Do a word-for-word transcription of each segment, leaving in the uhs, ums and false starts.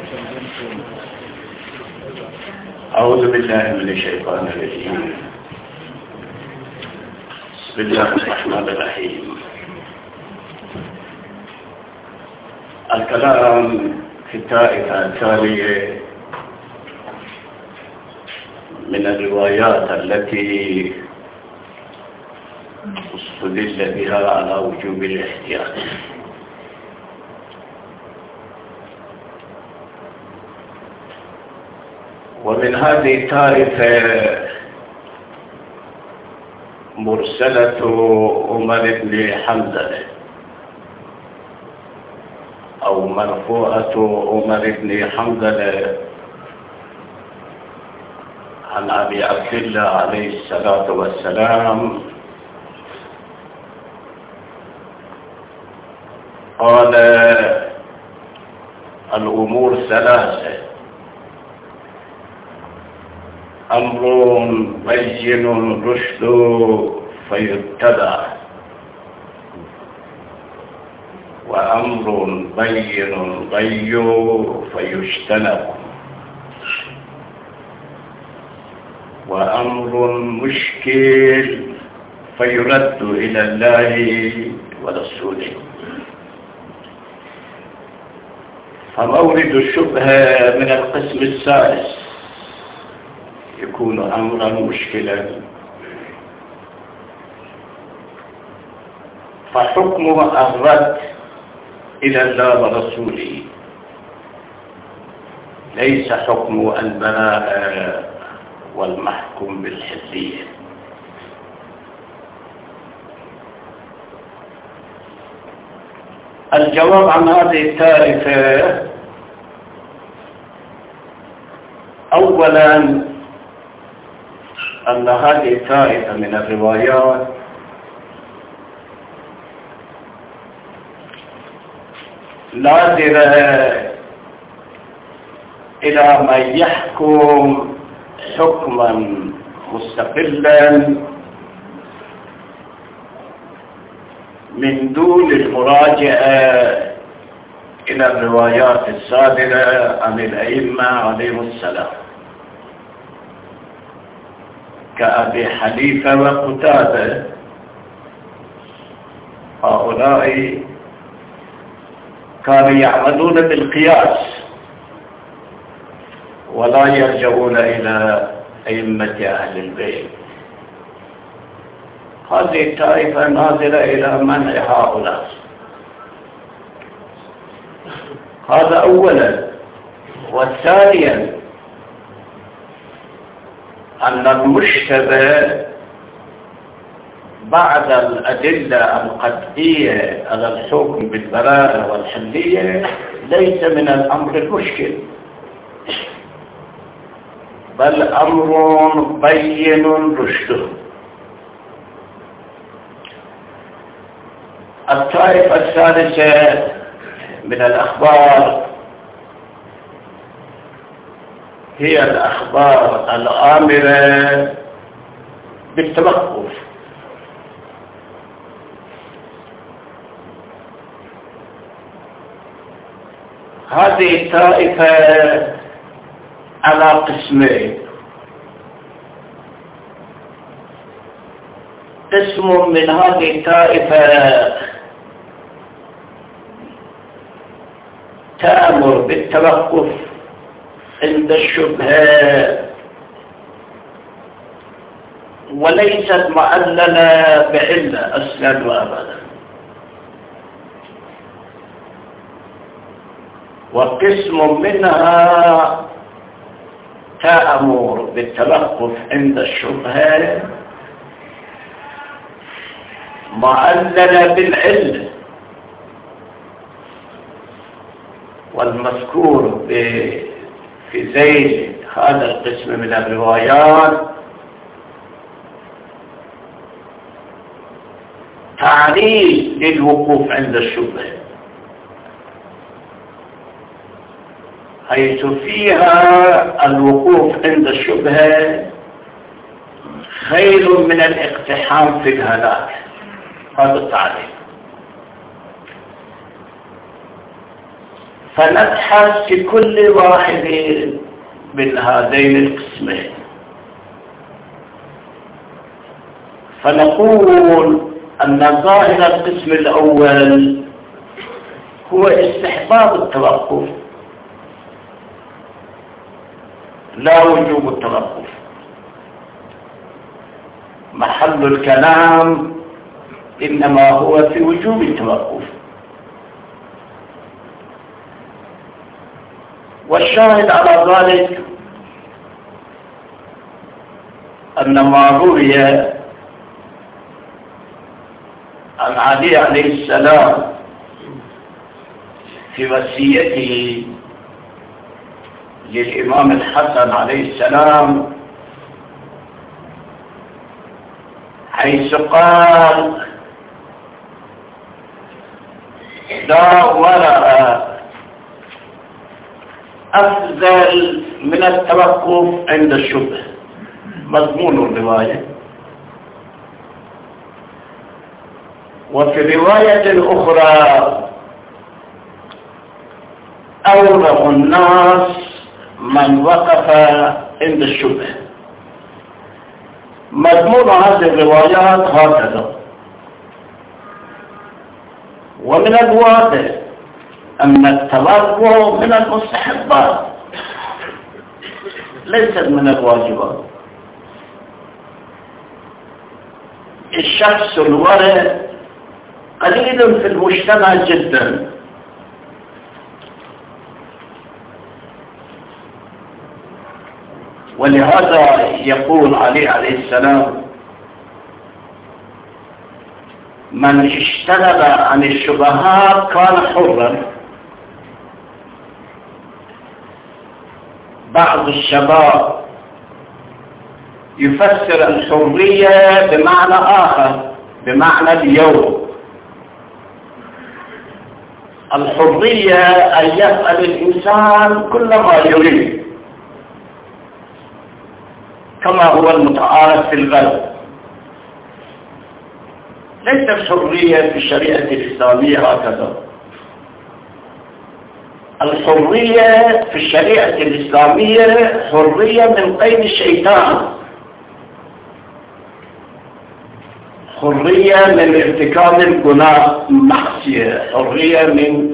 أعوذ بالله من الشيطان الرجيم. بسم الله الرحمن الرحيم. الكلام في الطائفة التالية من الروايات التي استدل بها على وجوب الاحتياط. ومن هذه الطائفة مرسلة عمر بن حمزة أو مرفوعة عمر بن حمزة عن أبي عبد الله عليه الصلاة والسلام قال: الأمور ثلاثة: أمر بين رشد فيتبع، وأمر بين غي فيجتنب، وأمر مشكل فيرد إلى الله ورسوله. فمورد الشبهة من القسم الثالث يكون أمرا مشكلا، فحكمه الرد إلى الله ورسوله، ليس حكمه البراءة والمحكوم بالحلية. الجواب عن هذه الطائفة: أولا أن هذه الطائفة من الروايات ناظرة إلى من يحكم حكما مستقلا من دون المراجعة إلى الروايات الصادرة عن الأئمة عليهم السلام كأبي حنيفة وقتادة. هؤلاء كانوا يعملون بالقياس ولا يرجعون إلى أئمة أهل البيت. هذه الطائفة ناظرة إلى منع هؤلاء. هذا أولا. والثانيا أن المشتبه بعد الأدلة القطعية على الحكم بالبراءة والحلية ليس من الأمر المشكل، بل أمر بين رشده. الطائفة الثالثة من الأخبار هي الأخبار الآمرة بالتوقف. هذه الطائفة على قسمين: قسم من هذه الطائفة تأمر بالتوقف عند الشبهة وليست معللة بعلة أصلا وأبدا، وقسم منها تأمر بالتوقف عند الشبهة معللة بالعلة. والمذكور في ذيل هذا القسم من الروايات تعريف للوقوف عند الشبهة، حيث فيها الوقوف عند الشبهة خير من الاقتحام في الهلاك. هذا التعريف. فنبحث في كل واحد من هذين القسمين، فنقول أن ظاهر القسم الأول هو استحباب التوقف لا وجوب التوقف. محل الكلام إنما هو في وجوب التوقف. والشاهد على ذلك أن ما روي عن علي عليه السلام في وصيته للإمام الحسن عليه السلام، حيث قال: لا ورع أفضل من التوقف عند الشبه. مضمون الرواية. وفي رواية أخرى: أورع الناس من وقف عند الشبه. مضمون هذه الروايات هكذا. ومن الواضح أن التورع من المستحبات ليست من الواجبات. الشخص الورع قليل في المجتمع جدا، ولهذا يقول علي عليه السلام: من اجتنب عن الشبهات كان حرا. بعض الشباب يفسر الحرية بمعنى آخر، بمعنى اليوم. الحرية أن يفعل الإنسان كل ما يريد كما هو المتعارف في الغرب. ليس الحرية في الشريعة الإسلامية هكذا. الحرية في الشريعة الإسلامية حرية من قيد الشيطان، حرية من ارتكاب الجناح المعصية، حرية من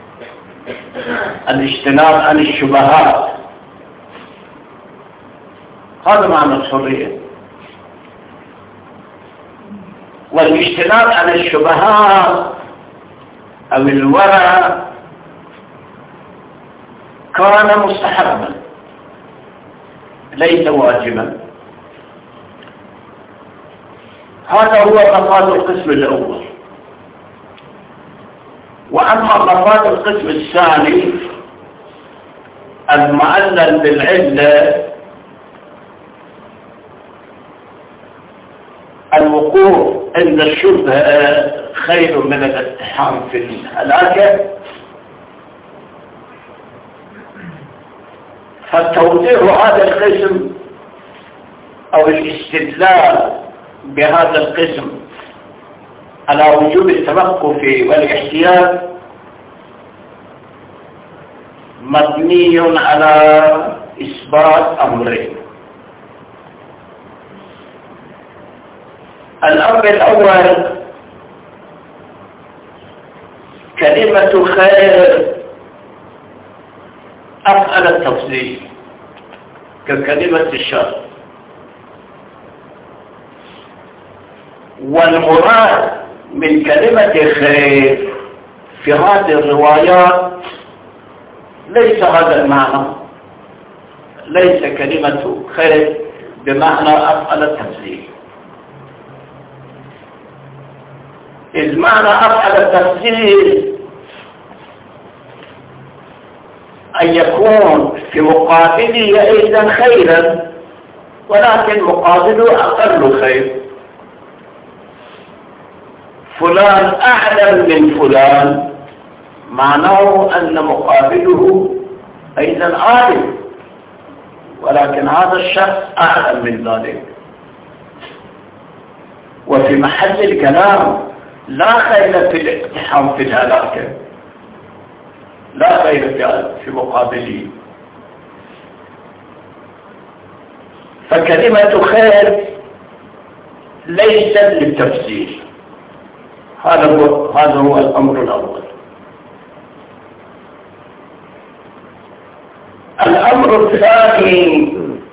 الاجتناب عن الشبهات. هذا معنى الحرية. والاجتناب عن الشبهات أو الورع كان مستحبا ليس واجبا. هذا هو مفاد القسم الأول. وأما مفاد القسم الثاني المعلل بالعلة، الوقوع عند الشبهة خير من الاقتحام في الهلاكة. فالتوضيح هذا القسم أو الاستدلال بهذا القسم على وجوب التوقف والاحتياط مبني على إثبات أمرين. الأمر الأول: كلمة خير أفعل التفضيل ككلمة الشر. والمراد من كلمة خير في هذه الروايات ليس هذا المعنى، ليس كلمة خير بمعنى أفعل التفضيل. إذ معنى أفعل التفضيل أن يكون في مقابله أيضا خيرا، ولكن مقابله أقل خير. فلان أعلم من فلان، معناه أن مقابله أيضا عالم، ولكن هذا الشخص أعلم من ذلك. وفي محل الكلام: لا خير في الاقتحام في الهلاكة، لا خير في مقابله. فكلمة خير ليست للتفسير. هذا هو هذا هو الأمر الأول. الأمر الثاني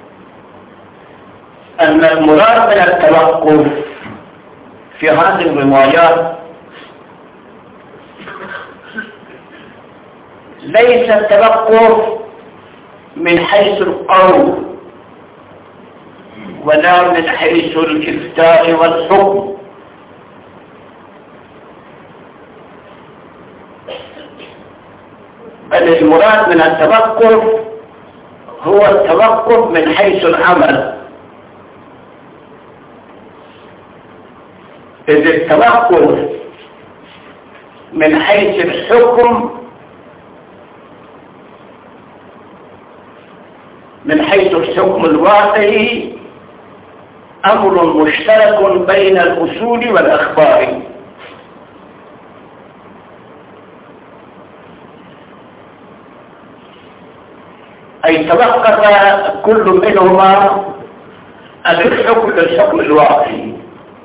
أن المراد من التوقف في هذه الروايات ليس التوقف من حيث القول ولا من حيث الإفتاء والحكم، بل المراد من التوقف هو التوقف من حيث العمل. إذ التوقف من حيث الحكم من حيث الحكم الواقعي أمر مشترك بين الأصول والأخبار، أي توقف كل منهما عن الحكم للحكم الواقعي،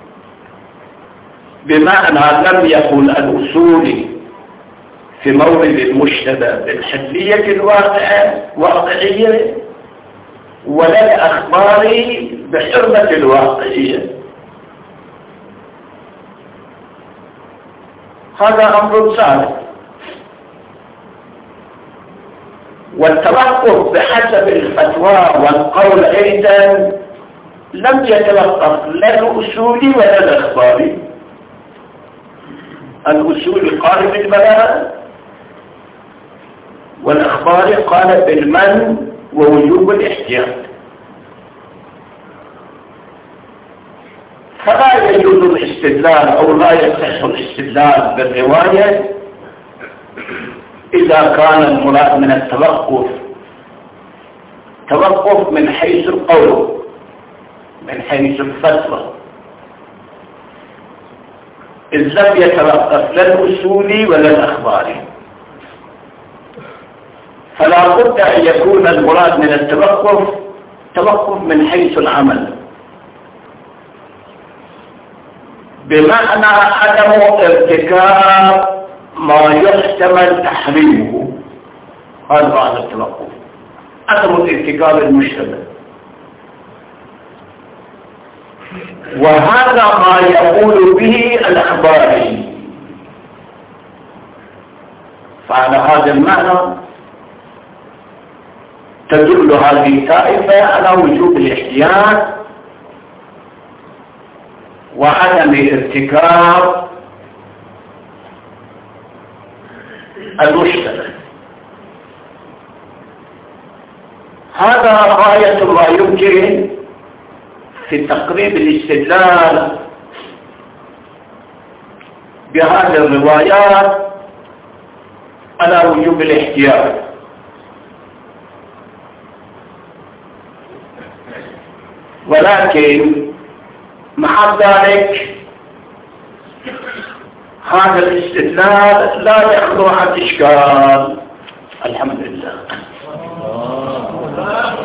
بمعنى لم يكن الأصول في مورد المشتبه بالحلية الواقعية ولا الأخبار بحرمة الواقعية. هذا أمر ثالث. والتوقف بحسب الفتوى والقول أيضا لم يتوقف لا الأصول ولا الأخبار. الأصول قال بالبلاء والأخبار قال بالمن ووجوب الاحتياط. فلا يجوز الاستدلال أو لا يصح الاستدلال بالرواية إذا كان المراد من التوقف توقف من حيث القول من حيث الفتوى، إذ لم يتوقف لا الأصول ولا الأخبار. فلا بد أن يكون المراد من التوقف توقف من حيث العمل، بمعنى عدم ارتكاب ما يحتمل تحريمه. هذا معنى التوقف، عدم ارتكاب المشتبه. وهذا ما يقول به الأخباري. فعلى هذا المعنى تدل هذه الطائفة على وجوب الاحتياط وعدم ارتكاب المشتبه. هذا غاية ما يمكن في تقريب الاستدلال بهذه الروايات على وجوب الاحتياط. ولكن مع ذلك هذا الاستدلال لا يخلو عن إشكال. الحمد لله.